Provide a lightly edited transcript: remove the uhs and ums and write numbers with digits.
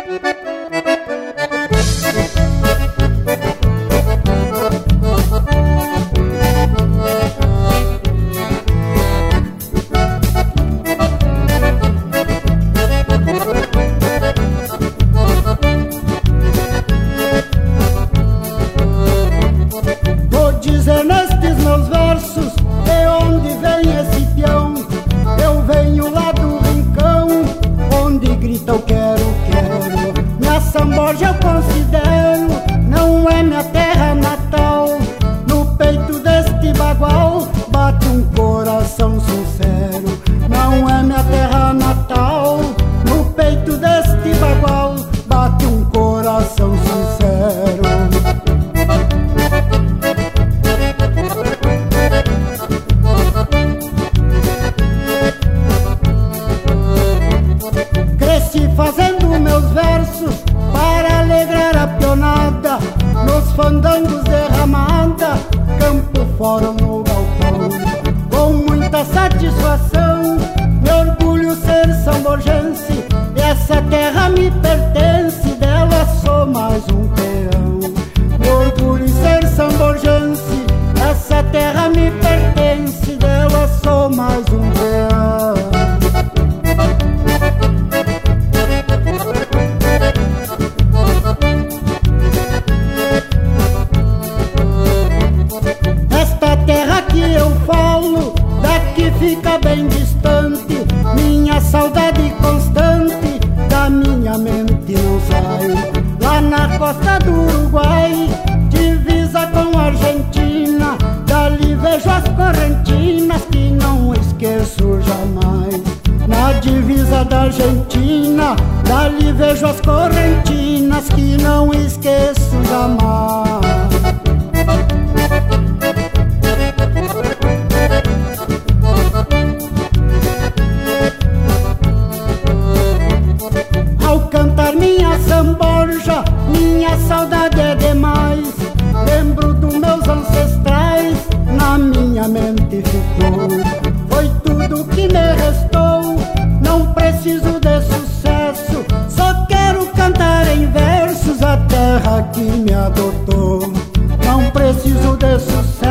Eu quero, minha São Borja eu considero, não é minha terra natal. No peito deste bagual bate um coração sincero, não é minha terra natal. No peito deste bagual bate um coração sincero. Fazendo meus versos para alegrar a pionada, nos fandangos derramada, campo fora no galpão. Com muita satisfação, me orgulho ser samborgense, e essa terra me pertence, dela sou mais um peão. Me orgulho ser samborgense, essa terra me pertence, dela sou mais um peão. Fica bem distante, minha saudade constante, da minha mente não sai. Lá na costa do Uruguai, divisa com a Argentina, dali vejo as correntinas que não esqueço jamais. Na divisa da Argentina, dali vejo as correntinas que não esqueço jamais. São Borja, minha saudade é demais. Lembro dos meus ancestrais, na minha mente ficou. Foi tudo que me restou, não preciso de sucesso, só quero cantar em versos a terra que me adotou. Não preciso de sucesso,